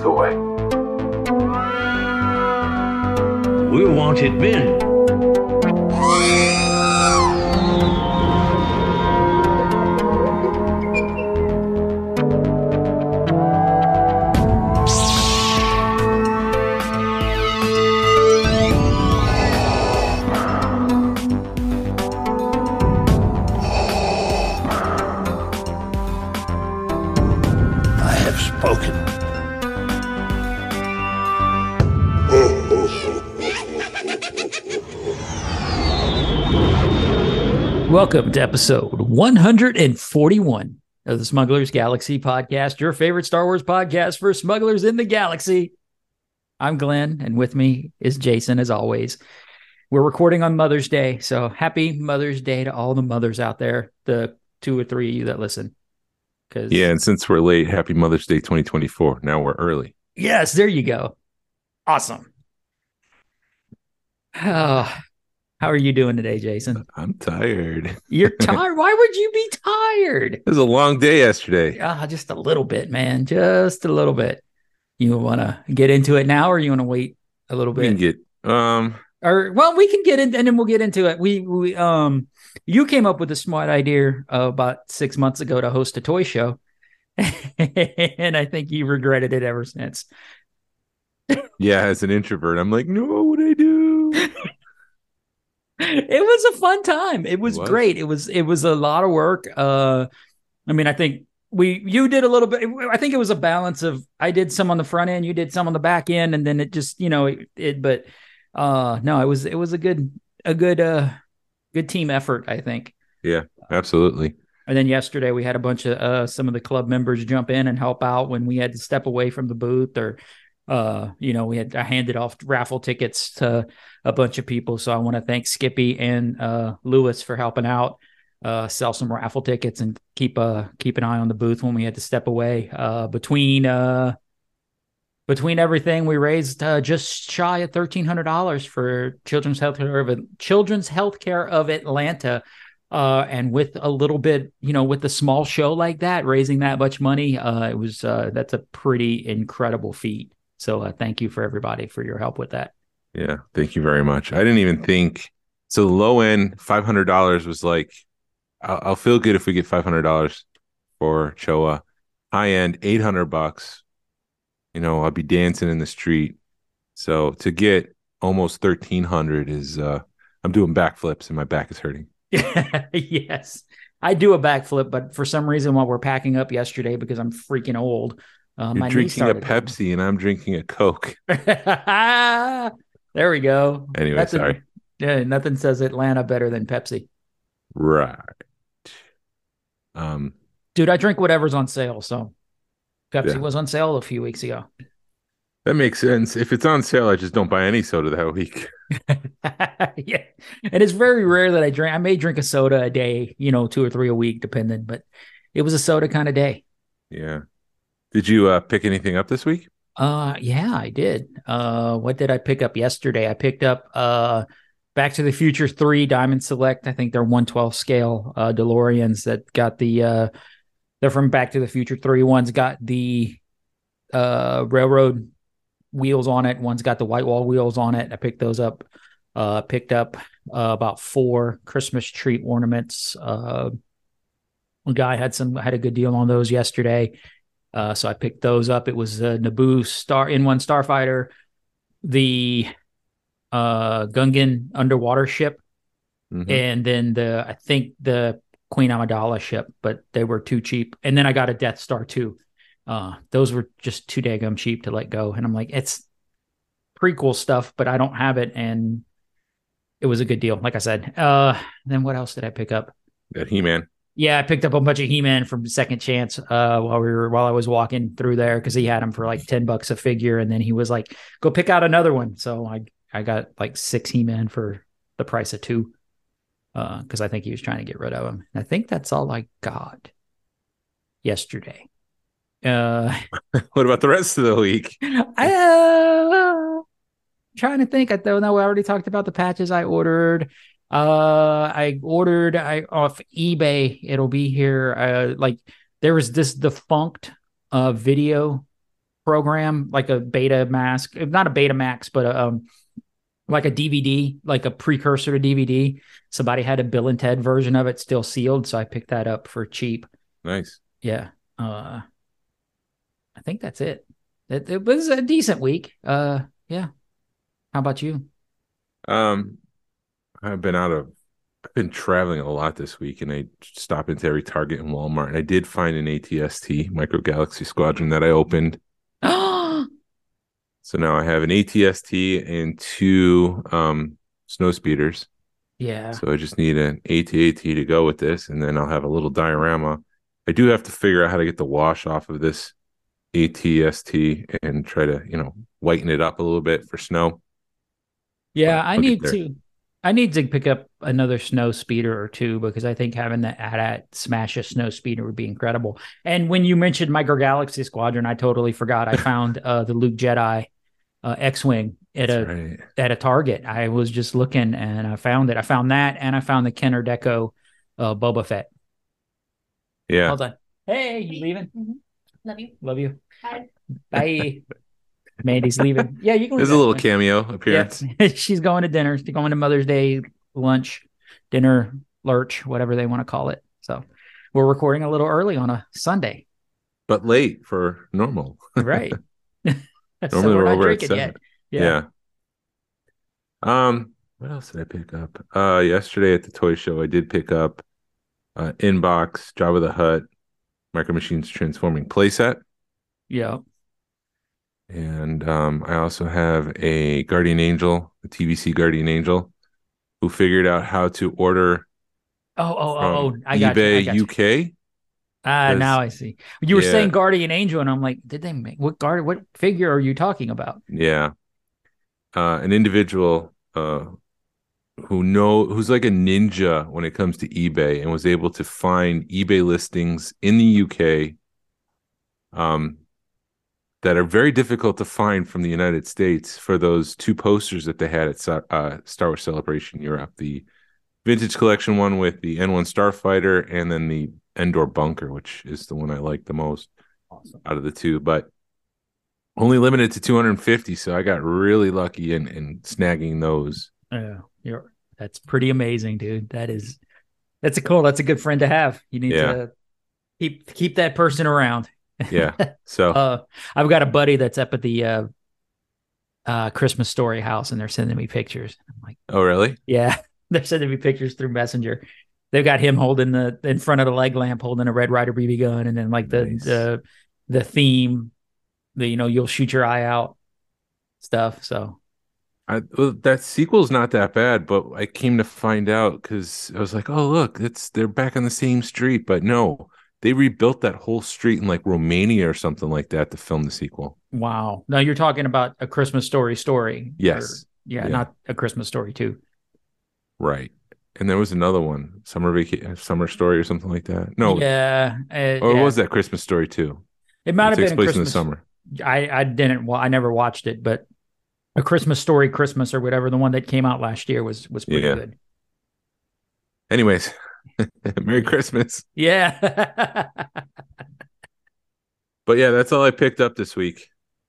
Toy. We're wanted men. I have spoken. Welcome to episode 141 of the Smugglers Galaxy podcast, your favorite Star Wars podcast for smugglers in the galaxy. I'm Glenn, and with me is Jason, as always. We're recording on Mother's Day, so happy Mother's Day to all the mothers out there, the 2 or 3 of you that listen. Yeah, and since we're late, happy Mother's Day 2024. Now we're early. Yes, there you go. Awesome. Oh, how are you doing today, Jason? I'm tired. You're tired? Why would you be tired? It was a long day yesterday. Just a little bit, man. Just a little bit. You want to get into it now, or you want to wait a little We bit? can get We can get in, and then we'll get into it. You came up with a smart idea about 6 months ago to host a toy show, and I think you regretted it ever since. yeah, as an introvert, I'm like, no, what would I do? It was a fun time. It was great. It was a lot of work. I think you did a little bit. I think it was a balance of, I did some on the front end, you did some on the back end, and then it just, no, it was a good team effort, I think. Yeah, absolutely. And then yesterday we had a bunch of some of the club members jump in and help out when we had to step away from the booth, or I handed off raffle tickets to a bunch of people. So I want to thank Skippy and Lewis for helping out, sell some raffle tickets and keep an eye on the booth when we had to step away. Between everything, we raised just shy of $1,300 for Children's Healthcare of Atlanta. And with a little bit, with a small show like that, raising that much money, that's a pretty incredible feat. So thank you for everybody for your help with that. Yeah, thank you very much. I didn't even think so. The low end $500 was like, I'll feel good if we get $500 for Choa. High end $800. I'll be dancing in the street. So to get almost 1,300 is I'm doing backflips and my back is hurting. Yes, I do a backflip, but for some reason, while we're packing up yesterday, because I'm freaking old, You're drinking a Pepsi and I'm drinking a Coke. There we go. Anyway, sorry. Yeah, nothing says Atlanta better than Pepsi. Right. Dude, I drink whatever's on sale. So Pepsi Yeah. was on sale a few weeks ago. That makes sense. If it's on sale, I just don't buy any soda that week. Yeah. And it's very rare that I may drink a soda a day, 2 or 3 a week, depending, but it was a soda kind of day. Yeah. Did you pick anything up this week? Yeah, I did. What did I pick up yesterday? I picked up Back to the Future 3 Diamond Select. I think they're 1/12 scale DeLoreans that got they're from Back to the Future 3. One's got the railroad wheels on it. One's got the white wall wheels on it. I picked those up. Picked up about 4 Christmas tree ornaments. A guy had a good deal on those yesterday. So I picked those up. It was a Naboo N1 Starfighter, the Gungan underwater ship, and then I think the Queen Amidala ship, but they were too cheap. And then I got a Death Star too. Those were just too daggum cheap to let go. And I'm like, it's prequel stuff, but I don't have it. And it was a good deal, like I said. Then what else did I pick up? That He-Man. Yeah, I picked up a bunch of He-Man from Second Chance while I was walking through there, because he had them for like $10 a figure, and then he was like, "Go pick out another one." So I got like 6 He-Man for the price of 2, because I think he was trying to get rid of them. And I think that's all I got yesterday. What about the rest of the week? Trying to think. I don't know. I already talked about the patches I ordered. I ordered off eBay. It'll be here. Like there was this defunct video program, like a Betamax, not a Betamax, but like a DVD, like a precursor to DVD. Somebody had a Bill and Ted version of it, still sealed, so I picked that up for cheap. Nice. Yeah, I think that's it. It was a decent week. Yeah. How about you? Um, I've been traveling a lot this week, and I stop into every Target and Walmart. And I did find an ATST Micro Galaxy Squadron that I opened. Oh, So now I have an ATST and two snow speeders. yeah. So I just need an AT-AT to go with this, and then I'll have a little diorama. I do have to figure out how to get the wash off of this ATST and try to, whiten it up a little bit for snow. Yeah, But I'll get there. I need to pick up another snow speeder or two because I think having that AT-AT smash a snow speeder would be incredible. And when you mentioned Micro Galaxy Squadron, I totally forgot. I found the Luke Jedi X-wing at a Target. I was just looking and I found it. I found that, and I found the Kenner Deco Boba Fett. Yeah. Hold on. Hey, you leaving? Mm-hmm. Love you. Love you. Bye. Bye. Mandy's leaving. Yeah, you can leave. There's a little cameo appearance. Yep. She's going to dinner. She's going to Mother's Day lunch, dinner, lurch, whatever they want to call it. So we're recording a little early on a Sunday. But late for normal. Right. So Normally we're we're not over at drinking 7. yet. Yeah. What else did I pick up? Yesterday at the toy show, I did pick up Inbox, Jabba the Hutt, Micro Machines Transforming playset. Yeah. And I also have a Guardian Angel, a TVC Guardian Angel, who figured out how to order Oh. from I got you. eBay UK. Now I see. You were Yeah. saying Guardian Angel, and I'm like, did they make what figure are you talking about? Yeah. An individual who's like a ninja when it comes to eBay and was able to find eBay listings in the UK that are very difficult to find from the United States for those two posters that they had at Star Wars Celebration Europe, the vintage collection one with the N1 Starfighter and then the Endor Bunker, which is the one I like the most out of the two, but only limited to 250. So I got really lucky in snagging those. Yeah, that's pretty amazing, dude. That's a good friend to have. You need to keep that person around. Yeah. So I've got a buddy that's up at the Christmas Story house, and they're sending me pictures. I'm like, oh really? Yeah, they're sending me pictures through Messenger. They've got him holding in front of the leg lamp, holding a Red Ryder BB gun, and then like Nice. the theme, you'll shoot your eye out stuff. So that sequel's not that bad, but I came to find out because I was like, oh look, they're back on the same street, but no, they rebuilt that whole street in like Romania or something like that to film the sequel. wow. Now you're talking about A Christmas Story. Yes. Yeah, not A Christmas Story 2. Right. And there was another one, Summer Story or something like that. No. Yeah. Or was that Christmas Story 2? It might have takes been place Christmas. in the summer. I didn't. Well, I never watched it, but A Christmas Story Christmas or whatever, the one that came out last year was pretty good. Anyways, Merry Christmas. Yeah. But yeah, that's all I picked up this week.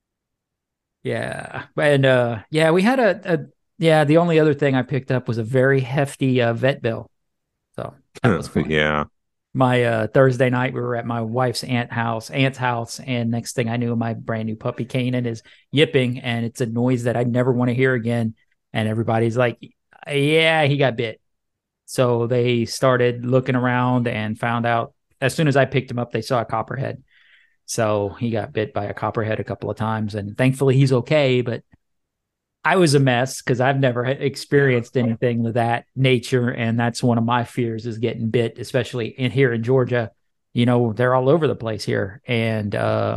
Yeah. And we had the only other thing I picked up was a very hefty vet bill. So that was fun. Yeah. My Thursday night, we were at my wife's aunt's house, and next thing I knew, my brand new puppy Kanan is yipping, and it's a noise that I never want to hear again. And everybody's like, "Yeah, he got bit." So they started looking around and found out as soon as I picked him up, they saw a copperhead. So he got bit by a copperhead a couple of times, and thankfully he's okay. But I was a mess because I've never experienced anything of that nature. And that's one of my fears is getting bit, especially here in Georgia. They're all over the place here. And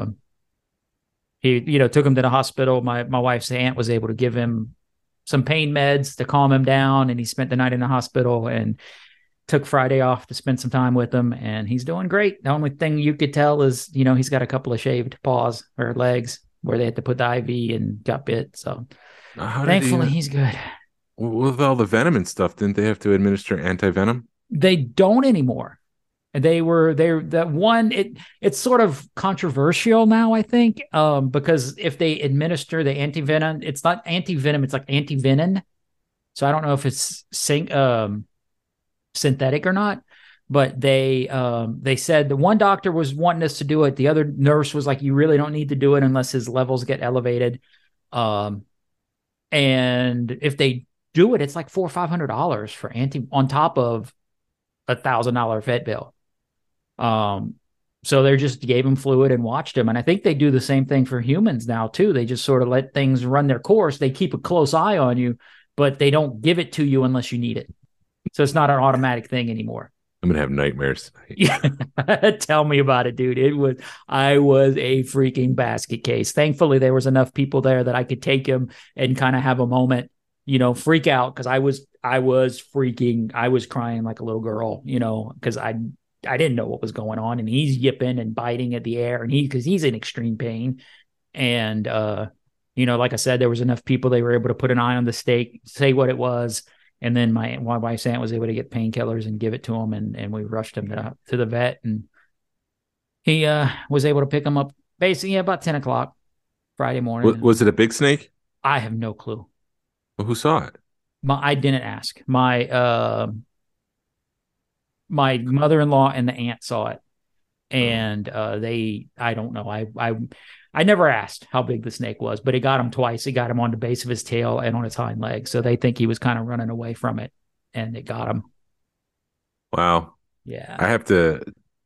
he, took him to the hospital. My wife's aunt was able to give him some pain meds to calm him down. And he spent the night in the hospital and took Friday off to spend some time with him. And he's doing great. The only thing you could tell is, he's got a couple of shaved paws or legs where they had to put the IV and got bit. So thankfully, he's good. With all the venom and stuff, didn't they have to administer anti-venom? They don't anymore. They're that one. It's sort of controversial now, I think, because if they administer the antivenom, it's not antivenom, it's like antivenin. So I don't know if it's synthetic or not, but they said the one doctor was wanting us to do it. The other nurse was like, you really don't need to do it unless his levels get elevated. And if they do it, it's like $400 or $500 for on top of $1,000 vet bill. So they just gave him fluid and watched him. And I think they do the same thing for humans now too. They just sort of let things run their course. They keep a close eye on you, but they don't give it to you unless you need it. So it's not an automatic thing anymore. I'm gonna have nightmares tonight. Yeah. Tell me about it, dude. I was a freaking basket case. Thankfully, there was enough people there that I could take him and kind of have a moment, freak out, because I was crying like a little girl, because I didn't know what was going on, and he's yipping and biting at the air, and because he's in extreme pain. And like I said, there was enough people, they were able to put an eye on the steak, say what it was. And then my wife's aunt was able to get painkillers and give it to him. And we rushed him to the vet, and he was able to pick him up basically about 10 o'clock Friday morning. Was it a big snake? I have no clue. Well, who saw it? I didn't ask. My mother-in-law and the aunt saw it. And I don't know. I never asked how big the snake was, but it got him twice. It got him on the base of his tail and on his hind leg. So they think he was kind of running away from it, and it got him. Wow. Yeah. I have to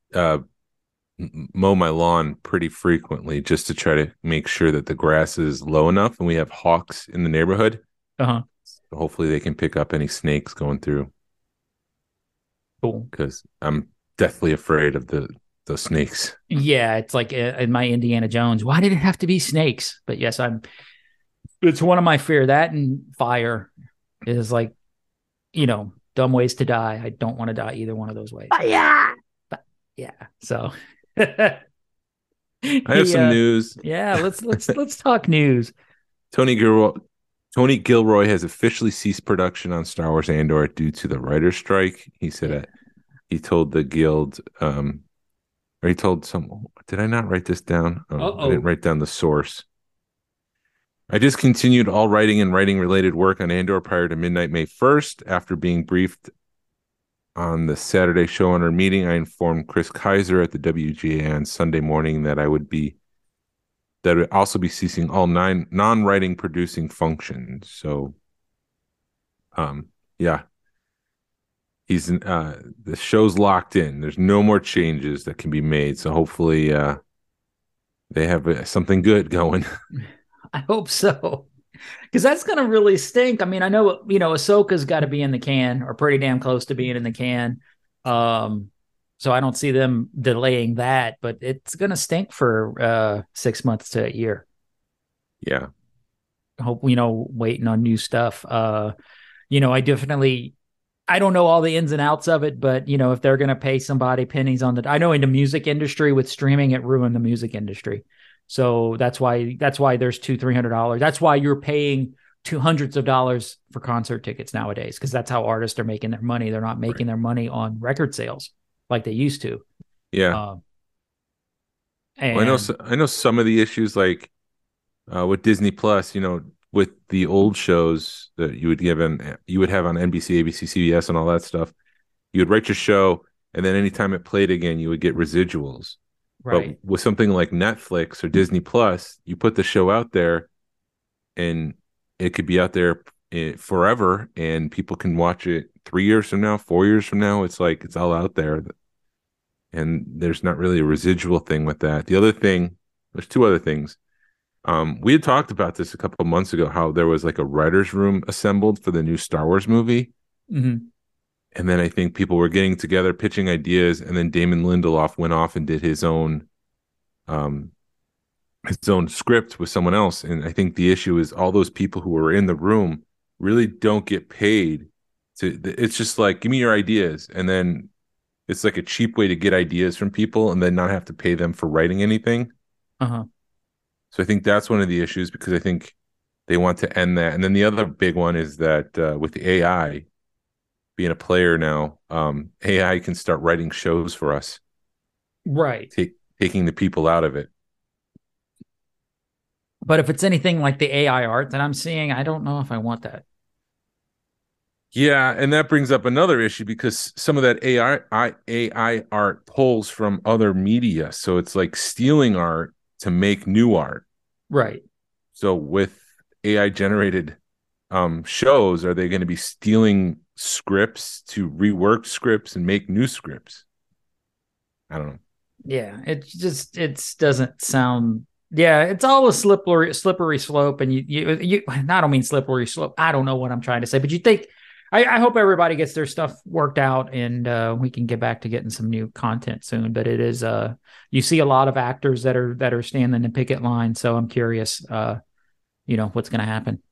mow my lawn pretty frequently just to try to make sure that the grass is low enough, and we have hawks in the neighborhood. Uh-huh. So hopefully they can pick up any snakes going through. Cool. Because I'm deathly afraid of the snakes. Yeah, it's like in my Indiana Jones. Why did it have to be snakes? But yes, it's one of my fear. That and fire is like, dumb ways to die. I don't want to die either one of those ways. Yeah. So I have some news. Yeah, let's talk news. Tony Gilroy has officially ceased production on Star Wars Andor due to the writer's strike. He said he told the Guild, or he told someone, did I not write this down? I didn't write down the source. I discontinued all writing and writing-related work on Andor prior to midnight May 1st. After being briefed on the Saturday showrunner meeting, I informed Chris Kaiser at the WGA on Sunday morning that I would also be ceasing all non-writing producing functions. So, yeah. He's the show's locked in. There's no more changes that can be made. So hopefully they have something good going. I hope so, because that's going to really stink. I mean, I know, Ahsoka's got to be in the can, or pretty damn close to being in the can. So I don't see them delaying that, but it's going to stink for 6 months to a year. Yeah. I hope, waiting on new stuff. I don't know all the ins and outs of it, but if they're going to pay somebody pennies on I know in the music industry with streaming, it ruined the music industry. So that's why there's $200-$300. That's why you're paying hundreds of dollars for concert tickets nowadays, because that's how artists are making their money. They're not making their money on record sales like they used to. Yeah. I know some of the issues, like with Disney Plus, with the old shows that you would have on NBC, ABC, CBS, and all that stuff, you would write your show, and then anytime it played again, you would get residuals. Right. But with something like Netflix or Disney Plus, you put the show out there, and it could be out there forever, and people can watch it 3 years from now, 4 years from now. It's like it's all out there, and there's not really a residual thing with that. The other thing, there's two other things. We had talked about this a couple of months ago, how there was like a writer's room assembled for the new Star Wars movie. Mm-hmm. And then I think people were getting together, pitching ideas, and then Damon Lindelof went off and did his own script with someone else. And I think the issue is all those people who were in the room really don't get paid. It's just like, give me your ideas. And then it's like a cheap way to get ideas from people and then not have to pay them for writing anything. Uh-huh. So I think that's one of the issues, because I think they want to end that. And then the other big one is that with the AI, being a player now, AI can start writing shows for us, Right. taking the people out of it. But if it's anything like the AI art that I'm seeing, I don't know if I want that. Yeah, and that brings up another issue because some of that AI art pulls from other media, so it's like stealing art to make new art. Right. So with AI generated shows, are they going to be stealing scripts to rework scripts and make new scripts? I don't know. Yeah, it doesn't sound. Yeah, it's all a slippery slope, and you. I don't mean slippery slope. I don't know what I'm trying to say, but you think. I hope everybody gets their stuff worked out, and we can get back to getting some new content soon. But it is you see a lot of actors that are standing in picket line, so I'm curious, what's going to happen.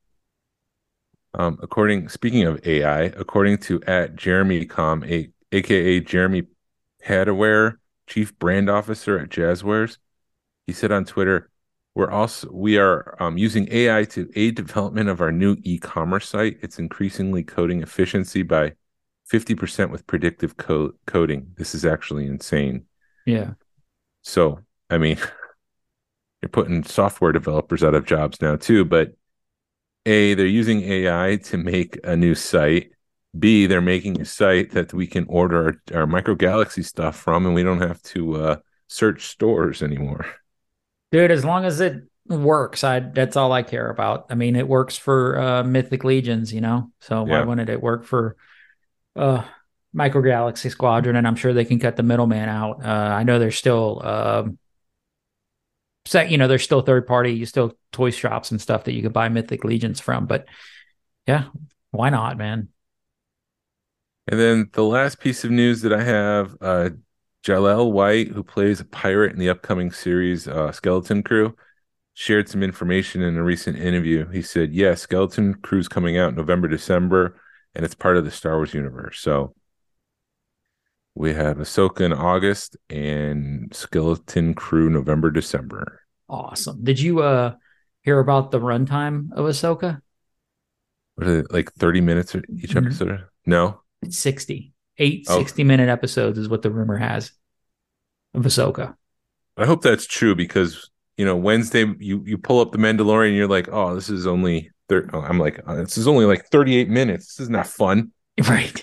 Speaking of AI, according to at Jeremy Com, aka Jeremy Padaware, Chief Brand Officer at Jazzwares, he said on Twitter, we are using AI to aid development of our new e-commerce site. It's increasingly coding efficiency by 50% with predictive coding. This is actually insane. Yeah. So, I mean, you're putting software developers out of jobs now too, but A, they're using AI to make a new site. B, they're making a site that we can order our Micro Galaxy stuff from, and we don't have to search stores anymore. Dude, as long as it works, that's all I care about. I mean, it works for Mythic Legions, so why wouldn't it work for Micro Galaxy Squadron? And I'm sure they can cut the middleman out. I know there's still there's still third party, still toy shops and stuff that you could buy Mythic Legions from, but yeah, why not, man? And then the last piece of news that I have, Jaleel White, who plays a pirate in the upcoming series Skeleton Crew, shared some information in a recent interview. He said, yeah, Skeleton Crew's coming out November, December, and it's part of the Star Wars universe. So we have Ahsoka in August and Skeleton Crew November, December. Awesome. Did you hear about the runtime of Ahsoka? What are they, like 30 minutes each episode? No? It's 60. 60-minute episodes is what the rumor has of Ahsoka. I hope that's true because, Wednesday you pull up The Mandalorian and you're like, oh, this is only I'm like, this is only like 38 minutes. This is not fun. Right.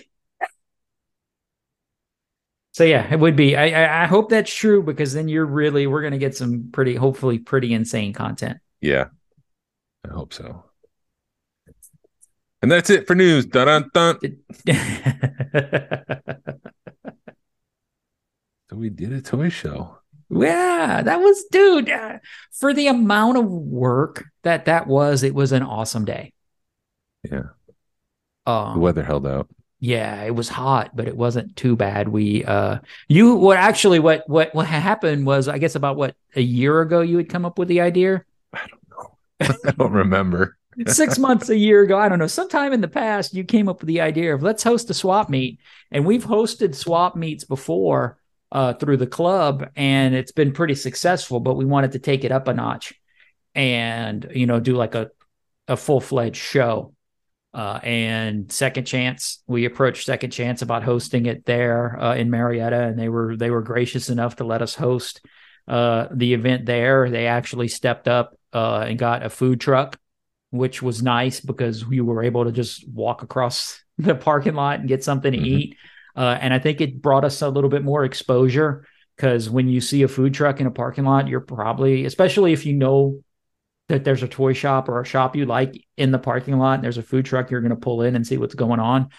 So yeah, it would be. I hope that's true because then we're going to get some hopefully pretty insane content. Yeah, I hope so. And that's it for news. Dun, dun. So we did a toy show. Yeah, that was, dude, for the amount of work that was, it was an awesome day. Yeah. The weather held out. Yeah, it was hot, but it wasn't too bad. What happened was, I guess about a year ago you had come up with the idea? I don't know. I don't remember. 6 months, a year ago, I don't know. Sometime in the past, you came up with the idea of let's host a swap meet. And we've hosted swap meets before through the club, and it's been pretty successful, but we wanted to take it up a notch and, do like a full-fledged show. And Second Chance, we approached Second Chance about hosting it there in Marietta, and they were gracious enough to let us host the event there. They actually stepped up and got a food truck, which was nice because we were able to just walk across the parking lot and get something to eat. And I think it brought us a little bit more exposure because when you see a food truck in a parking lot, you're probably, especially if you know that there's a toy shop or a shop you like in the parking lot and there's a food truck, you're going to pull in and see what's going on.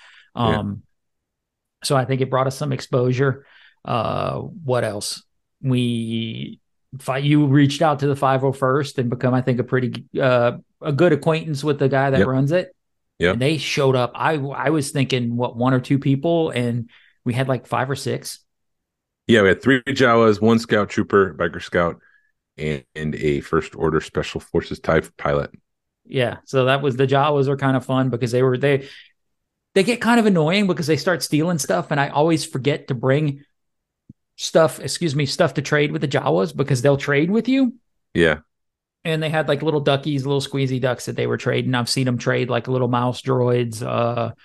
So I think it brought us some exposure. What else? You reached out to the 501st and become, I think, a good acquaintance with the guy that runs it. Yeah. And they showed up. I was thinking, one or two people, and we had like 5 or 6. Yeah, we had 3 Jawas, 1 Scout Trooper, Biker Scout, and a First Order Special Forces TIE pilot. Yeah, so that was, the Jawas are kind of fun because they get kind of annoying because they start stealing stuff, and I always forget to bring stuff to trade with the Jawas because they'll trade with you. Yeah. And they had like little duckies, little squeezy ducks that they were trading. I've seen them trade like little mouse droids,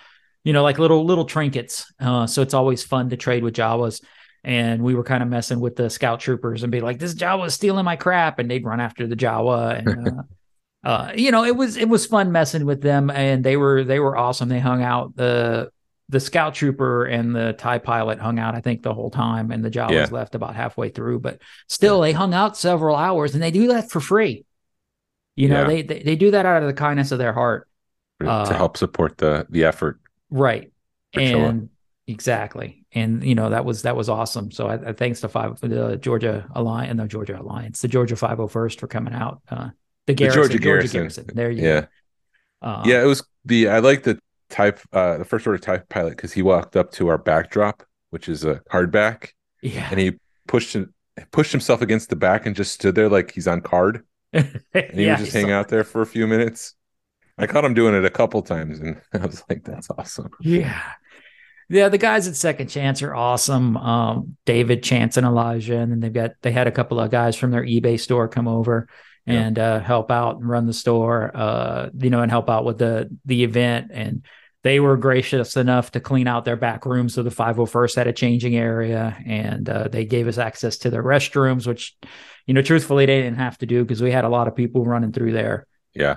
like little trinkets. So it's always fun to trade with Jawas. And we were kind of messing with the scout troopers and be like, this Jawa is stealing my crap. And they'd run after the Jawa. And, it was fun messing with them. And they were awesome. They hung out. The scout trooper and the TIE pilot hung out, I think, the whole time. And the Jawas left about halfway through. But still, they hung out several hours. And they do that for free. They do that out of the kindness of their heart. To help support the effort. Right. And exactly. And, that was awesome. So I thanks to the Georgia Alliance, the Georgia 501st for coming out. The Georgia Garrison. There you go. It was I like the first order TIE pilot because he walked up to our backdrop, which is a hardback. Yeah. And he pushed himself against the back and just stood there like he's on card. And he would just hang out there for a few minutes. I caught him doing it a couple times, and I was like, "That's awesome." Yeah, the guys at Second Chance are awesome. David, Chance, and Elijah, and then they had a couple of guys from their eBay store come over and help out and run the store, and help out with the event. And they were gracious enough to clean out their back room, so the 501st had a changing area, and they gave us access to their restrooms, which, truthfully, they didn't have to do because we had a lot of people running through there. Yeah.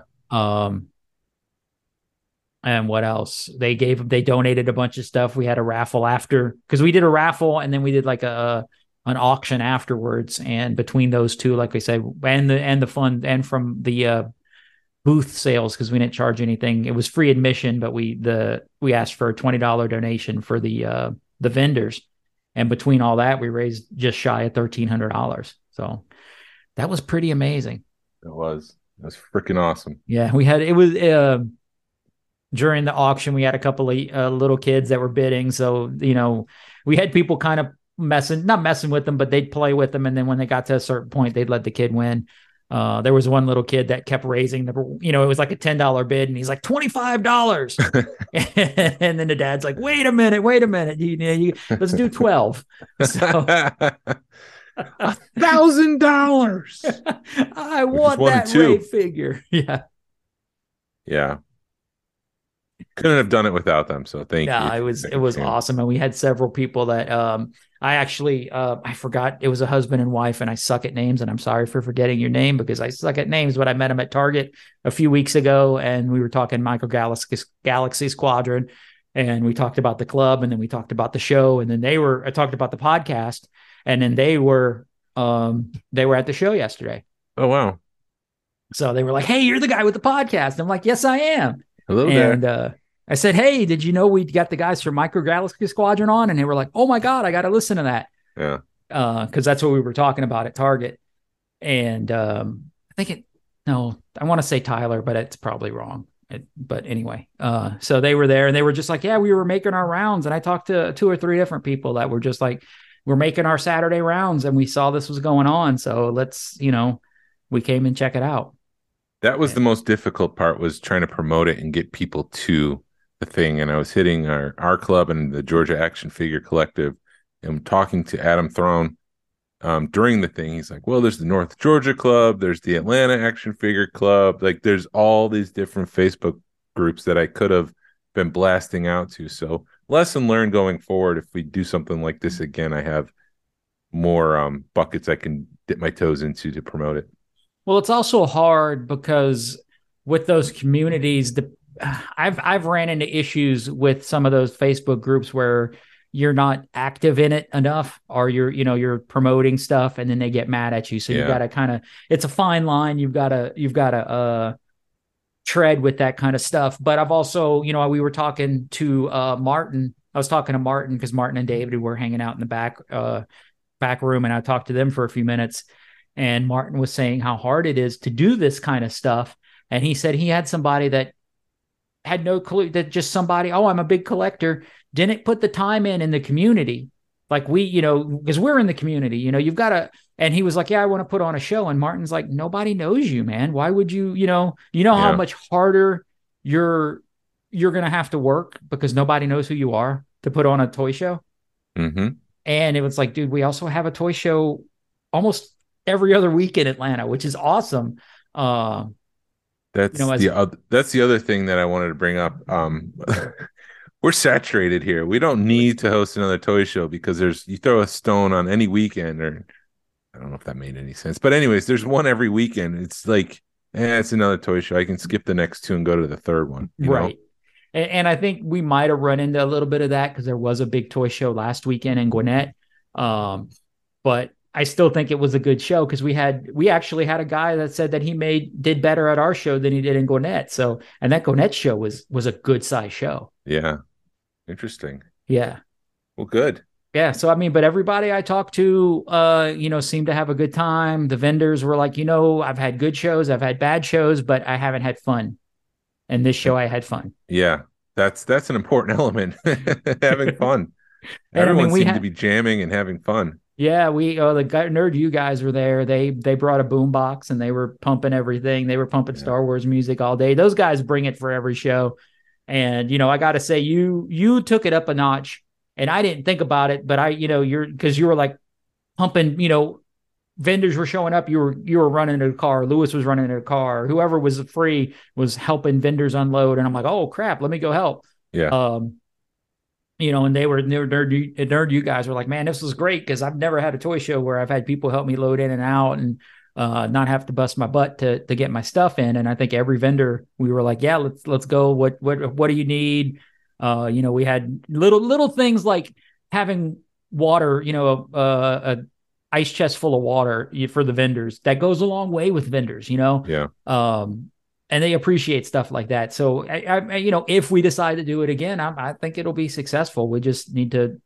And what else? They donated a bunch of stuff. We had a raffle after, because we did a raffle and then we did like an auction afterwards. And between those two, like I said, and the fund and from the booth sales, because we didn't charge anything. It was free admission, but we asked for a $20 donation for the vendors. And between all that, we raised just shy of $1,300. So that was pretty amazing. It was freaking awesome. Yeah, during the auction, we had a couple of little kids that were bidding. So, we had people kind of not messing with them, but they'd play with them. And then when they got to a certain point, they'd let the kid win. There was one little kid that kept raising it was like a $10 bid. And he's like, $25. And then the dad's like, wait a minute. Let's do 12. So $1,000. I want that rate figure. Yeah. Yeah. Couldn't have done it without them. So thank you. Yeah, it was awesome. And we had several people that I actually I forgot it was a husband and wife, and I suck at names, and I'm sorry for forgetting your name because I suck at names, but I met him at Target a few weeks ago and we were talking Micro Galaxy Squadron, and we talked about the club, and then we talked about the show, and then I talked about the podcast, and then they were at the show yesterday. Oh wow. So they were like, "Hey, you're the guy with the podcast." And I'm like, "Yes, I am." Hello there. And I said, "Hey, did you know we got the guys from Micro Galaxy Squadron on?" And they were like, "Oh my God, I got to listen to that." Yeah. Because that's what we were talking about at Target. And I want to say Tyler, but it's probably wrong. But anyway, so they were there and they were just like, "Yeah, we were making our rounds." And I talked to 2 or 3 different people that were just like, "We're making our Saturday rounds and we saw this was going on. So let's, we came and check it out." That was the most difficult part, was trying to promote it and get people to the thing. And I was hitting our club and the Georgia Action Figure Collective and talking to Adam Throne during the thing. He's like, "Well, there's the North Georgia Club, there's the Atlanta Action Figure Club. Like, there's all these different Facebook groups that I could have been blasting out to." So lesson learned going forward. If we do something like this again, I have more buckets I can dip my toes into to promote it. Well, it's also hard because with those communities, I've ran into issues with some of those Facebook groups where you're not active in it enough, or you're promoting stuff and then they get mad at you. So you got to it's a fine line. You've got to tread with that kind of stuff. But I've also, we were talking to Martin. I was talking to Martin because Martin and David were hanging out in the back room, and I talked to them for a few minutes. And Martin was saying how hard it is to do this kind of stuff. And he said he had somebody that had no clue, that just somebody, "Oh, I'm a big collector," didn't put the time in the community. Like because we're in the community, you've got to, and he was like, "Yeah, I want to put on a show." And Martin's like, "Nobody knows you, man. Why would you, how much harder you're going to have to work because nobody knows who you are to put on a toy show." Mm-hmm. And it was like, dude, we also have a toy show almost every other week in Atlanta, which is awesome. That's the other thing that I wanted to bring up. We're saturated here. We don't need to host another toy show because you throw a stone on any weekend, or I don't know if that made any sense. But anyways, there's one every weekend. It's like, it's another toy show. I can skip the next two and go to the third one. Right. And I think we might have run into a little bit of that because there was a big toy show last weekend in Gwinnett. But I still think it was a good show because we actually had a guy that said that he did better at our show than he did in Gwinnett. So, and that Gwinnett show was a good size show. Yeah. Interesting. Yeah. Well, good. Yeah. So, I mean, but everybody I talked to, seemed to have a good time. The vendors were like, I've had good shows, I've had bad shows, but I haven't had fun. And this show, I had fun. Yeah. That's an important element. Having fun. Everyone seemed to be jamming and having fun. Yeah, Nerd U guys were there. They brought a boombox and they were pumping everything. They were pumping Star Wars music all day. Those guys bring it for every show. And I got to say, you took it up a notch. And I didn't think about it, but because you were like pumping. Vendors were showing up. You were running a car. Lewis was running a car. Whoever was free was helping vendors unload. And I'm like, oh crap, let me go help. Yeah. And they were Nerd U guys were like, man, this was great because I've never had a toy show where I've had people help me load in and out and not have to bust my butt to get my stuff in. And I think every vendor, we were like, yeah, let's go. What do you need? We had little things like having water, a ice chest full of water for the vendors. That goes a long way with vendors, Yeah. And they appreciate stuff like that. So, I if we decide to do it again, I think it'll be successful. We just need to,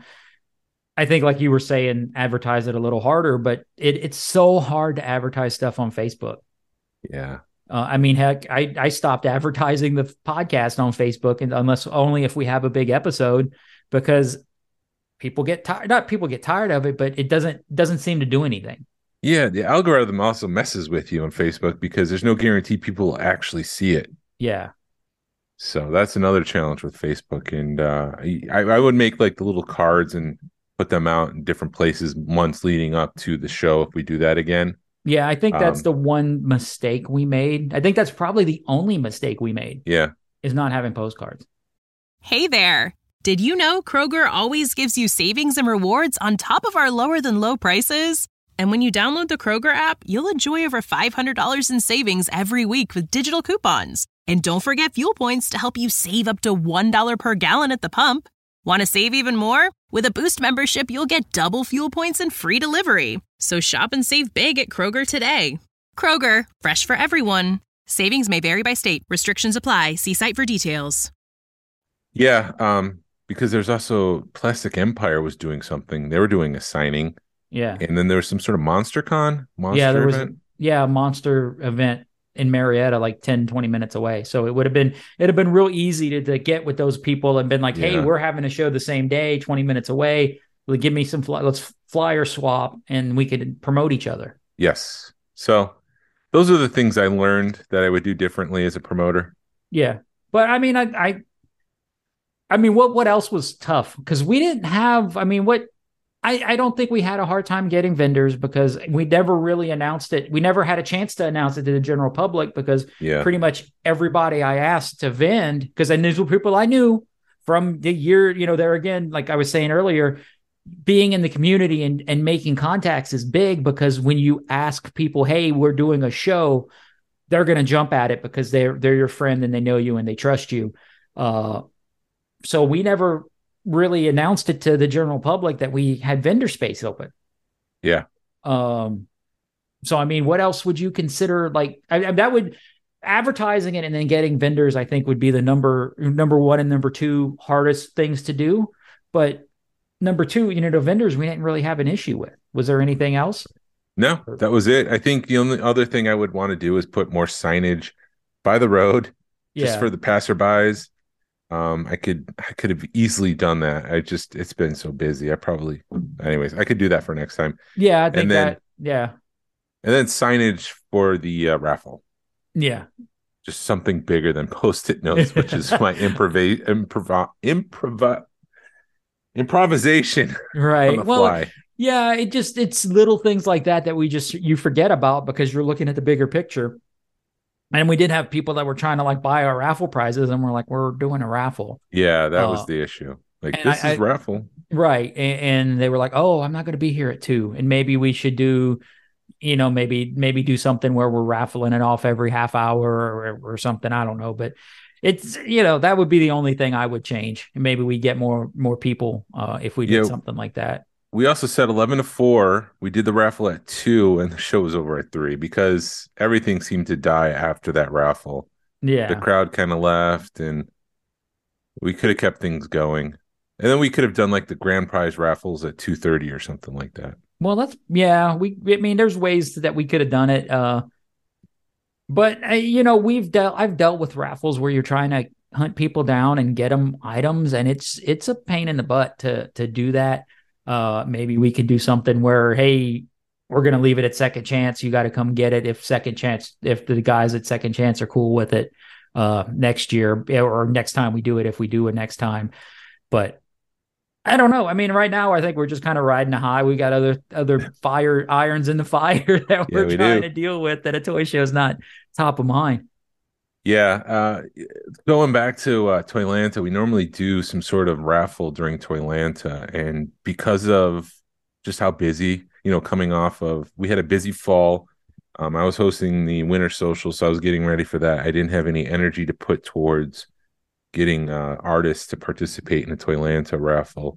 I think like you were saying, advertise it a little harder, but it's so hard to advertise stuff on Facebook. Yeah. Heck, I stopped advertising the podcast on Facebook, and unless only if we have a big episode, because people get tired. Not people get tired of it, but it doesn't seem to do anything. Yeah, the algorithm also messes with you on Facebook because there's no guarantee people will actually see it. Yeah. So that's another challenge with Facebook. And I would make like the little cards and put them out in different places months leading up to the show if we do that again. Yeah, I think that's the one mistake we made. I think that's probably the only mistake we made. Yeah. Is not having postcards. Hey there. Did you know Kroger always gives you savings and rewards on top of our lower than low prices? And when you download the Kroger app, you'll enjoy over $500 in savings every week with digital coupons. And don't forget fuel points to help you save up to $1 per gallon at the pump. Want to save even more? With a Boost membership, you'll get double fuel points and free delivery. So shop and save big at Kroger today. Kroger, fresh for everyone. Savings may vary by state. Restrictions apply. See site for details. Yeah, because there's also Plastic Empire was doing something. They were doing a signing. Yeah. And then there was some sort of Monster event. A Monster event in Marietta, like 10, 20 minutes away. So it'd have been real easy to get with those people and been like, hey, we're having a show the same day, 20 minutes away. Give me some let's flyer swap and we could promote each other. Yes. So those are the things I learned that I would do differently as a promoter. Yeah. But what else was tough? Because we didn't have, I don't think we had a hard time getting vendors because we never really announced it. We never had a chance to announce it to the general public because pretty much everybody I asked to vend, because these were people I knew from the year, there again, like I was saying earlier, being in the community and making contacts is big because when you ask people, hey, we're doing a show, they're going to jump at it because they're your friend and they know you and they trust you. So we never really announced it to the general public that we had vendor space open. Yeah. So, what else would you consider? Like that would advertising it and then getting vendors, I think would be the number one and number two hardest things to do. But number two, the vendors we didn't really have an issue with. Was there anything else? No, that was it. I think the only other thing I would want to do is put more signage by the road just for the passerbys. I could have easily done that. It's been so busy. Anyways, I could do that for next time. Yeah, I think And then signage for the raffle. Yeah. Just something bigger than Post-it notes, which is my improvisation. Right. On the fly. Yeah, it's little things like that you forget about because you're looking at the bigger picture. And we did have people that were trying to like buy our raffle prizes, and we're doing a raffle. Yeah, that was the issue. Like, this is raffle. Right. And they were like, oh, I'm not going to be here at 2. And maybe we should do, maybe do something where we're raffling it off every half hour or something. I don't know. But it's, that would be the only thing I would change. And maybe we get more people if we did something like that. We also said 11 to 4. We did the raffle at 2 and the show was over at 3 because everything seemed to die after that raffle. Yeah. The crowd kind of left and we could have kept things going. And then we could have done like the grand prize raffles at 2:30 or something like that. Well, there's ways that we could have done it. But I've dealt with raffles where you're trying to hunt people down and get them items, and it's a pain in the butt to do that. Maybe we could do something where, hey, we're going to leave it at second chance. You got to come get it if the guys at second chance are cool with it next year or next time we do it, if we do it next time. But I don't know. I mean, right now, I think we're just kind of riding a high. We got other fire irons in the fire that we're trying to deal with, that a toy show is not top of mind. Yeah. Going back to Toylanta, we normally do some sort of raffle during Toylanta. And because of just how busy, coming off of, we had a busy fall. I was hosting the winter social, so I was getting ready for that. I didn't have any energy to put towards getting artists to participate in a Toylanta raffle.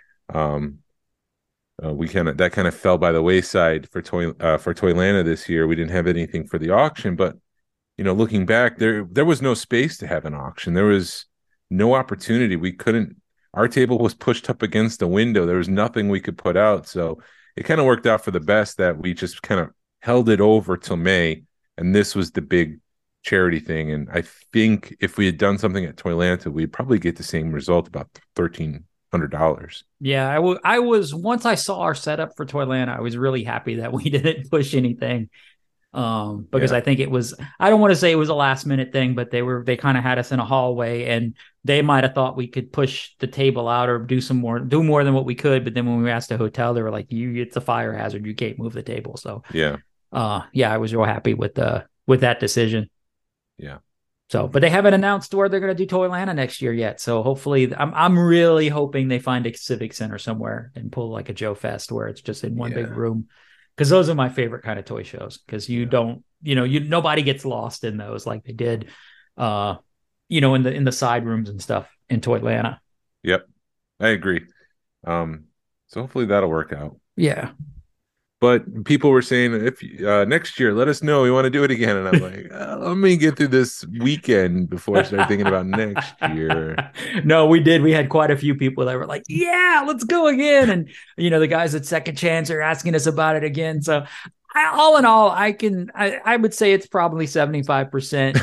That kind of fell by the wayside for Toylanta this year. We didn't have anything for the auction, but looking back, there was no space to have an auction. There was no opportunity. Our table was pushed up against a window. There was nothing we could put out. So it kind of worked out for the best that we just kind of held it over till May. And this was the big charity thing. And I think if we had done something at Toylanta, we'd probably get the same result, about $1,300. Yeah, I was once I saw our setup for Toylanta, I was really happy that we didn't push anything. Because I think it was, I don't want to say it was a last minute thing, but they kind of had us in a hallway and they might have thought we could push the table out or do more than what we could. But then when we asked the hotel, they were like, it's a fire hazard. You can't move the table. So I was real happy with that decision. Yeah. So, but they haven't announced where they're going to do Toylanta next year yet. So hopefully, I'm really hoping they find a civic center somewhere and pull like a Joe Fest where it's just in one big room. Because those are my favorite kind of toy shows. Because nobody gets lost in those like they did, in the side rooms and stuff in Toylanta. Yep, I agree. So hopefully that'll work out. Yeah. But people were saying, if next year, let us know. We want to do it again. And I'm like, let me get through this weekend before I start thinking about next year. No, we did. We had quite a few people that were like, yeah, let's go again. And, the guys at Second Chance are asking us about it again. So all in all, I would say it's probably 75%.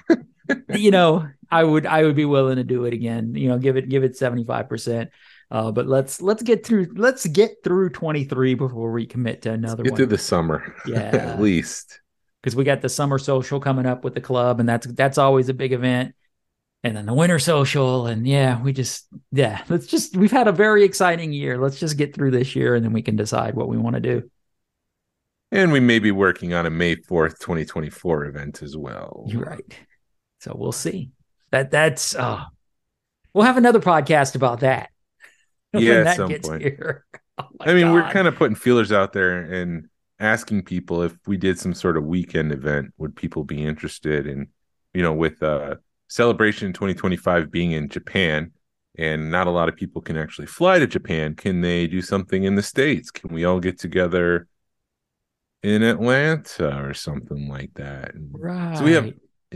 I would be willing to do it again. Give it 75%. But let's get through 23 before we commit to another one. Get through the summer, at least, because we got the summer social coming up with the club, and that's always a big event, and then the winter social, and we've had a very exciting year. Let's just get through this year, and then we can decide what we want to do. And we may be working on a May 4th, 2024 event as well. You're right. So we'll see. That's we'll have another podcast about that. Yeah, at some point. Oh God. We're kind of putting feelers out there and asking people if we did some sort of weekend event, would people be interested in, with Celebration 2025 being in Japan and not a lot of people can actually fly to Japan. Can they do something in the States? Can we all get together in Atlanta or something like that? Right. So we have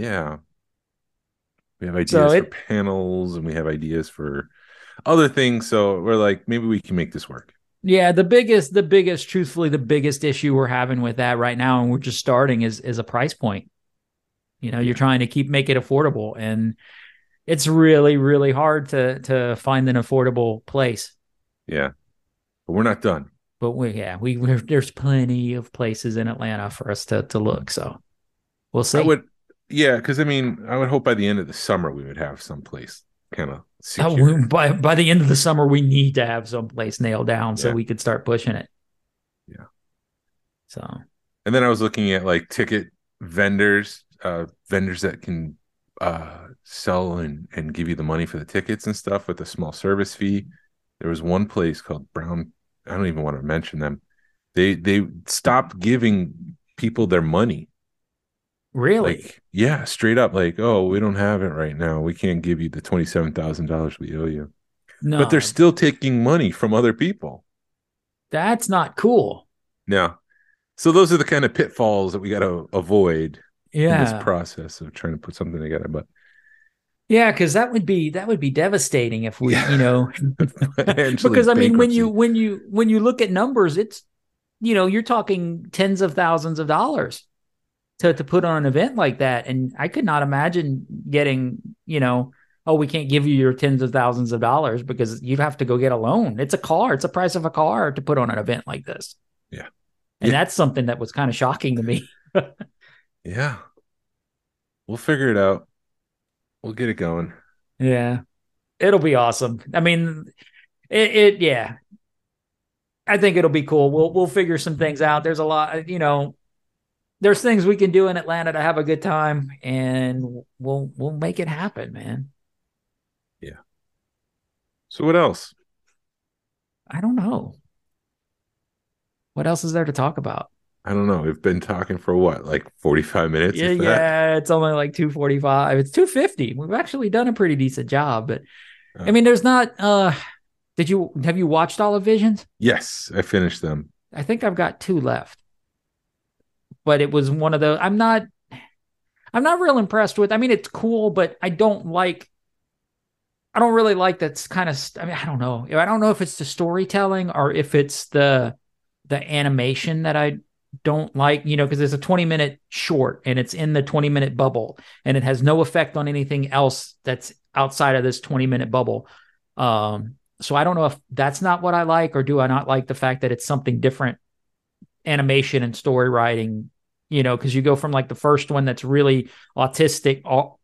ideas for panels and we have ideas for other things, so we're like, maybe we can make this work. Yeah, the biggest issue we're having with that right now, and we're just starting, is a price point. You're trying to make it affordable, and it's really, really hard to find an affordable place. Yeah, but we're not done. But there's plenty of places in Atlanta for us to look. So we'll see. Because I would hope by the end of the summer we would have some place kind of. By the end of the summer, we need to have someplace nailed down so we could start pushing it. Yeah. So. And then I was looking at like ticket vendors vendors that can sell and give you the money for the tickets and stuff with a small service fee. There was one place called Brown. I don't even want to mention them. They stopped giving people their money. Really? Like, yeah, straight up. Like, oh, we don't have it right now. We can't give you the $27,000 we owe you. No, But they're still taking money from other people. that's not cool. Now, so those are the kind of pitfalls that we got to avoid in this Yeah. process of trying to put something together. But Yeah, because that would be devastating if we, Yeah. because I mean, when you look at numbers, it's, you're talking tens of thousands of dollars to put on an event like that, and I could not imagine getting, oh, we can't give you your tens of thousands of dollars because you'd have to go get a loan. It's the price of a car to put on an event like this. Yeah, and Yeah. that's something that was kind of shocking to me. yeah, we'll figure it out. We'll get it going. Yeah, it'll be awesome. I mean, yeah. I think it'll be cool. We'll figure some things out. There's a lot, there's things we can do in Atlanta to have a good time, and we'll make it happen, man. Yeah. So what else? I don't know. What else is there to talk about? I don't know. We've been talking for what, like 45 minutes? Yeah, if that? yeah, it's only like 2:45. It's 2:50. We've actually done a pretty decent job, but I mean, there's not have you watched all of Visions? Yes, I finished them. I think I've got 2 left. But it was one of those I'm not real impressed with. I mean, it's cool, but I don't really like that's kind of I mean, I don't know. I don't know if it's the storytelling or if it's the animation that I don't like, because it's a 20-minute short and it's in the 20-minute bubble and it has no effect on anything else that's outside of this 20-minute bubble. So I don't know if that's not what I like, or do I not like the fact that it's something different, animation and story writing, because you go from like the first one that's really artistic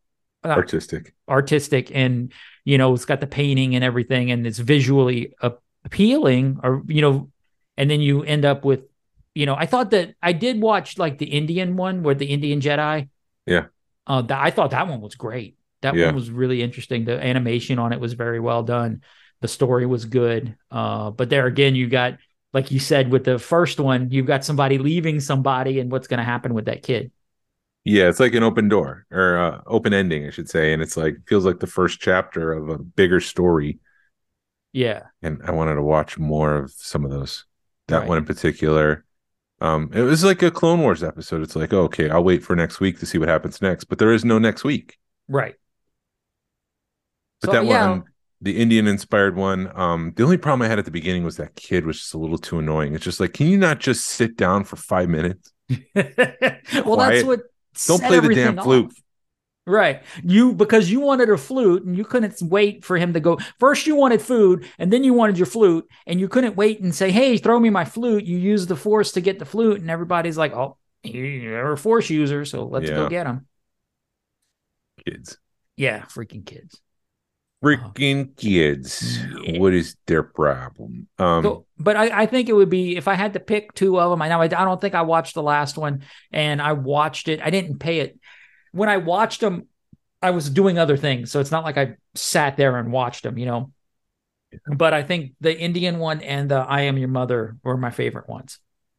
and, it's got the painting and everything and it's visually appealing, or, and then you end up with, I thought that I did watch like the Indian one where the Indian Jedi. Yeah. I thought that one was great. That one was really interesting. The animation on it was very well done. The story was good. But there again, you got, like you said, with the first one, you've got somebody leaving somebody and what's going to happen with that kid. Yeah, it's like an open door or open ending, I should say. And it's like, feels like the first chapter of a bigger story. Yeah. And I wanted to watch more of some of those. That Right. one in particular. It was like a Clone Wars episode. It's like, oh, okay, I'll wait for next week to see what happens next. But there is no next week. Right. But So, that yeah. one, the Indian inspired one, the only problem I had at the beginning was that kid was just a little too annoying. It's just like, can you not just sit down for 5 minutes? Well, that's Quiet. what Don't set play the everything damn flute. off. Right. Because you wanted a flute and you couldn't wait for him to go. First you wanted food and then you wanted your flute and you couldn't wait and say, hey, throw me my flute. You used the force to get the flute and everybody's like, oh, you're a force user, so let's go get him. Kids. Yeah, freaking kids. Freaking kids. Yeah. What is their problem? But I think it would be, if I had to pick 2 of them, I don't think I watched the last one, and I watched it. I didn't pay it. When I watched them, I was doing other things. So it's not like I sat there and watched them, Yeah. But I think the Indian one and the I Am Your Mother were my favorite ones.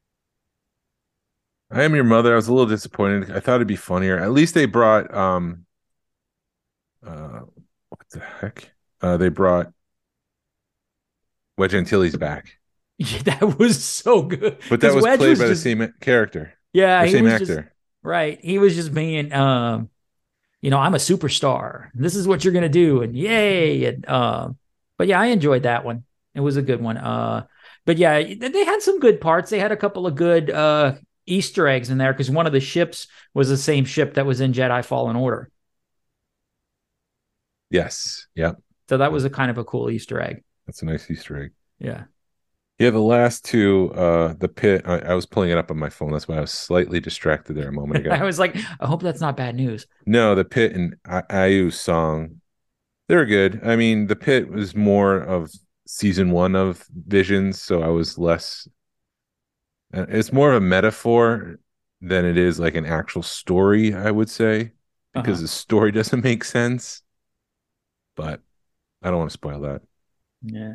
I Am Your Mother. I was a little disappointed. I thought it'd be funnier. At least they brought what the heck? They brought Wedge Antilles back. Yeah, that was so good. But that was Wedge played by the just, same character. Yeah, The he same was actor. just right. He was just being I'm a superstar. This is what you're gonna do, and yay. And but yeah, I enjoyed that one. It was a good one. But yeah, they had some good parts. They had a couple of good Easter eggs in there because one of the ships was the same ship that was in Jedi Fallen Order. Yes. Yep. So that was a kind of a cool Easter egg. That's a nice Easter egg. Yeah. Yeah, the last 2, the pit. I was pulling it up on my phone. That's why I was slightly distracted there a moment ago. I was like, I hope that's not bad news. No, the pit and Ayu's song, they're good. I mean, the pit was more of season 1 of Visions, so I was less. It's more of a metaphor than it is like an actual story, I would say, because the story doesn't make sense. But I don't want to spoil that. Yeah.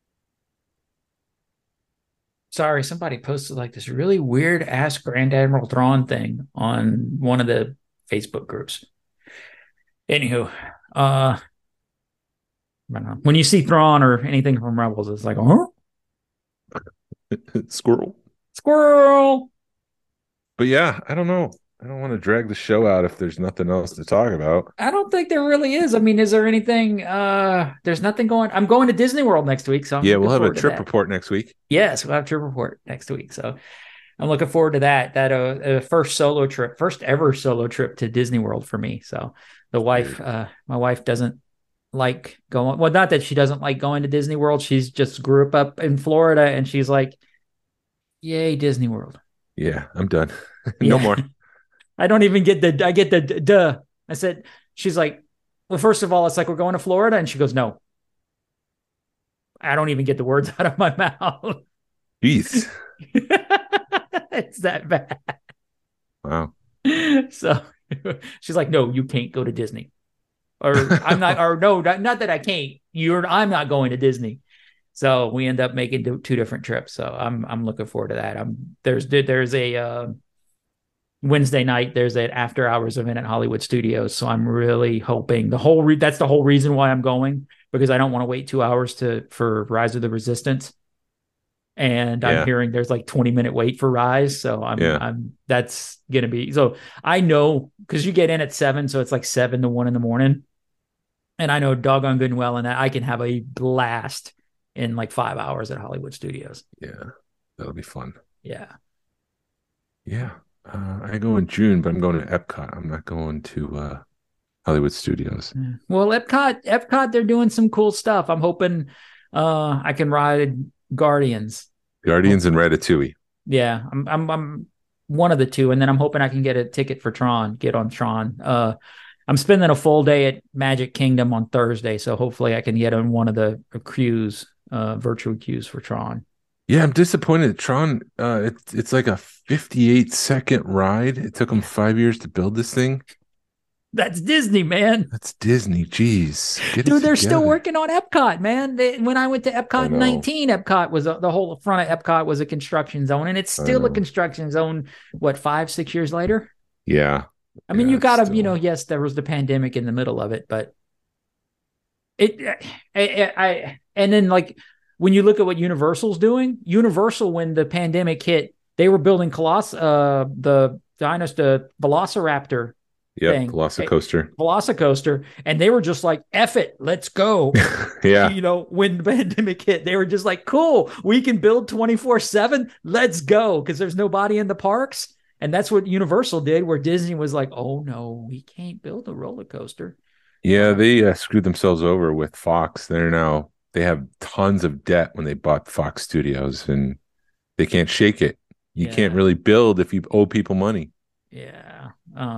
Sorry, somebody posted like this really weird ass Grand Admiral Thrawn thing on one of the Facebook groups. Anywho, I don't know. When you see Thrawn or anything from Rebels, it's like, oh, squirrel. But yeah, I don't know. I don't want to drag the show out if there's nothing else to talk about. I don't think there really is. I mean, is there anything? There's nothing going. I'm going to Disney World next week, so we'll have a trip report next week. Yes, we'll have a trip report next week. So I'm looking forward to that. That first ever solo trip to Disney World for me. So the wife, my wife doesn't like going. Well, not that she doesn't like going to Disney World. She's just grew up in Florida, and she's like, "Yay, Disney World." Yeah, I'm done. No more. I don't even get I get the duh. I said, she's like, well, first of all, it's like, we're going to Florida. And she goes, no. I don't even get the words out of my mouth. Jeez. It's that bad. Wow. So she's like, no, you can't go to Disney. Or I'm not, or no, not that I can't. I'm not going to Disney. So we end up making two different trips. So I'm looking forward to that. There's a Wednesday night, there's an after hours event at Hollywood Studios. So I'm really hoping that's the whole reason why I'm going, because I don't want to wait 2 hours for Rise of the Resistance. And I'm hearing there's like 20-minute wait for Rise. So that's going to be, so I know, because you get in at 7. So it's like 7 to 1 in the morning. And I know doggone good and well in that I can have a blast in like 5 hours at Hollywood Studios. Yeah. That'll be fun. Yeah. Yeah. I go in June, but I'm going to Epcot. I'm not going to Hollywood Studios. Well, Epcot, they're doing some cool stuff. I'm hoping I can ride Guardians and Ratatouille. Yeah, I'm one of the two, and then I'm hoping I can get a ticket for Tron. Get on Tron. I'm spending a full day at Magic Kingdom on Thursday, so hopefully I can get on one of the queues, virtual queues for Tron. Yeah, I'm disappointed. Tron, it's like a 58-second ride. It took them 5 years to build this thing. That's Disney, man. That's Disney. Jeez. Dude, they're still working on Epcot, man. When I went to Epcot in 19, Epcot was the whole front of Epcot was a construction zone, and it's still a construction zone, 5-6 years later? Yeah. I mean, you got to, yes, there was the pandemic in the middle of it, but and then like, when you look at what Universal's doing, Universal, when the pandemic hit, they were building the Velociraptor thing. Velocicoaster. And they were just like, F it, let's go. Yeah. When the pandemic hit, they were just like, cool, we can build 24/7. Let's go. Because there's nobody in the parks. And that's what Universal did, where Disney was like, oh no, we can't build a roller coaster. Yeah, they screwed themselves over with Fox. They have tons of debt when they bought Fox Studios, and they can't shake it. You can't really build if you owe people money. Yeah.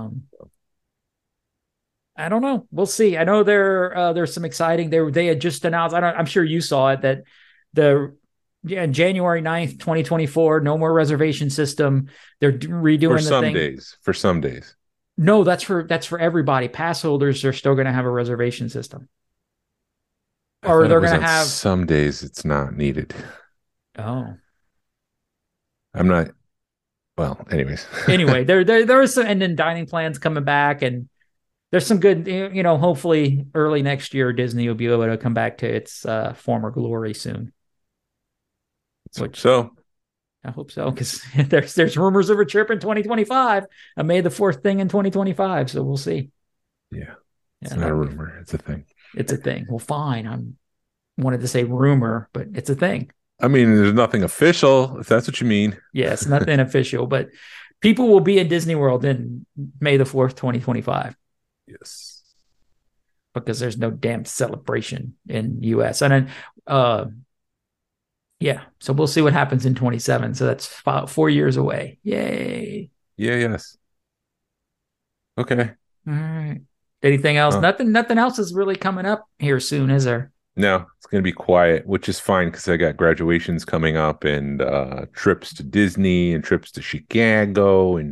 I don't know. We'll see. I know there's some exciting. They had just announced. I'm sure you saw it, that January 9th, 2024. No more reservation system. They're redoing the thing for some days. No, that's for everybody. Pass holders are still going to have a reservation system. Or they're going to have some days it's not needed. Oh, I'm not. Well, anyways. Anyway, there is some, and then dining plans coming back, and there's some good. Hopefully early next year, Disney will be able to come back to its former glory soon. I hope so, because there's rumors of a trip in 2025, a May the 4th thing in 2025. So we'll see. Yeah, it's not a rumor; it's a thing. It's a thing. Well, fine. I wanted to say rumor, but it's a thing. I mean, there's nothing official, if that's what you mean. Yes, nothing official, but people will be in Disney World in May the 4th, 2025. Yes. Because there's no damn celebration in U.S. And then, so we'll see what happens in 27. So that's 4 years away. Yay. Yeah, yes. Okay. All right. Anything else? Nothing else is really coming up here soon, is there? No, it's going to be quiet, which is fine because I got graduations coming up and trips to Disney and trips to Chicago and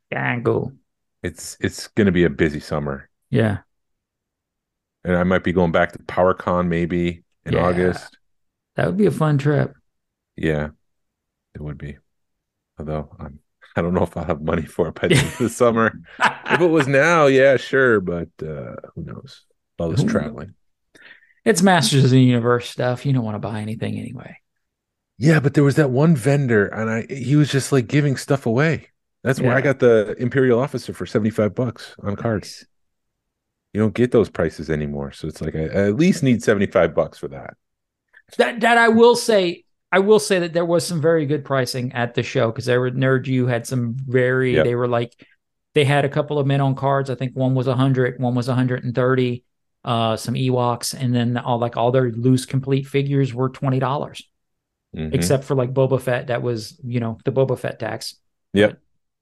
Go. It's going to be a busy summer. Yeah. And I might be going back to PowerCon maybe in August. That would be a fun trip. Yeah, it would be. Although I don't know if I'll have money for it by the end of the summer. If it was now, yeah, sure. But who knows? All this traveling. It's Masters of the Universe stuff. You don't want to buy anything anyway. Yeah, but there was that one vendor, and he was just like giving stuff away. That's where I got the Imperial Officer for $75 on cards. Nice. You don't get those prices anymore, so it's like I at least need $75 for that. That I will say that there was some very good pricing at the show because Nerd U had some very. Yep. They were like they had a couple of men on cards. I think one was 100, one was 130. Some Ewoks, and then all their loose complete figures were $20, except for like Boba Fett. That was the Boba Fett tax. Yep.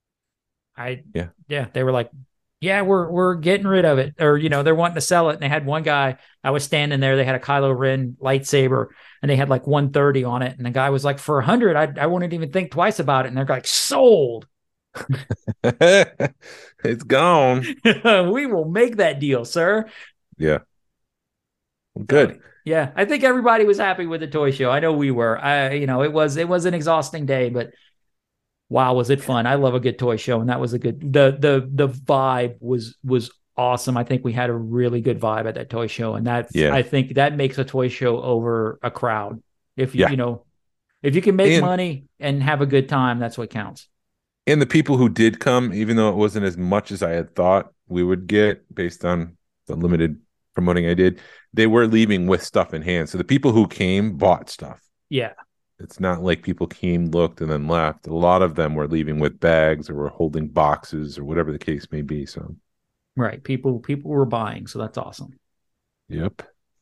They were like, yeah, we're getting rid of it, or they're wanting to sell it. And they had one guy. I was standing there. They had a Kylo Ren lightsaber, and they had like 130 on it. And the guy was like, for 100, I wouldn't even think twice about it. And they're like, sold. It's gone. We will make that deal, sir. Yeah. Well, good. Yeah. I think everybody was happy with the toy show. I know we were. It was an exhausting day, but wow, was it fun. I love a good toy show, and that was a good the vibe was awesome. I think we had a really good vibe at that toy show, and I think that makes a toy show over a crowd. If you if you can make money and have a good time, that's what counts. And the people who did come, even though it wasn't as much as I had thought we would get based on the limited promoting I did, they were leaving with stuff in hand. So the people who came bought stuff. Yeah. It's not like people came, looked, and then left. A lot of them were leaving with bags or were holding boxes or whatever the case may be. So, right. People were buying. So that's awesome. Yep.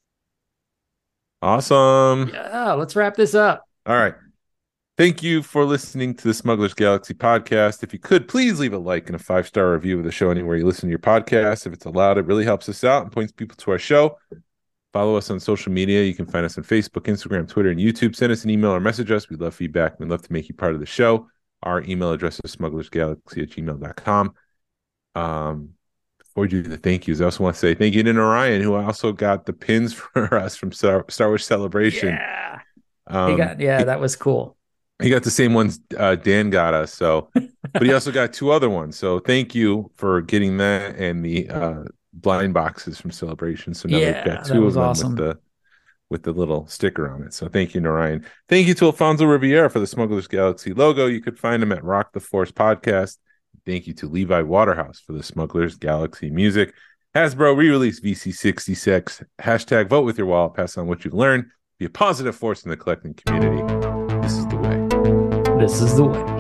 Awesome. Yeah. Let's wrap this up. All right. Thank you for listening to the Smugglers Galaxy podcast. If you could, please leave a like and a 5-star review of the show anywhere you listen to your podcast. If it's allowed, it really helps us out and points people to our show. Follow us on social media. You can find us on Facebook, Instagram, Twitter, and YouTube. Send us an email or message us. We'd love feedback. We'd love to make you part of the show. Our email address is smugglersgalaxy@gmail.com. Before we do the thank yous, I also want to say thank you to Orion, who also got the pins for us from Star Wars Celebration. Yeah. That was cool. He got the same ones Dan got us, but he also got 2 other ones. So thank you for getting that and the blind boxes from Celebration. So now we've got 2 of them awesome. with the little sticker on it. So thank you, Narayan. Thank you to Alfonso Riviera for the Smugglers Galaxy logo. You could find him at Rock the Force Podcast. Thank you to Levi Waterhouse for the Smugglers Galaxy music. Hasbro re-release VC66. # vote with your wallet. Pass on what you've learned. Be a positive force in the collecting community. This is the way. This is the way.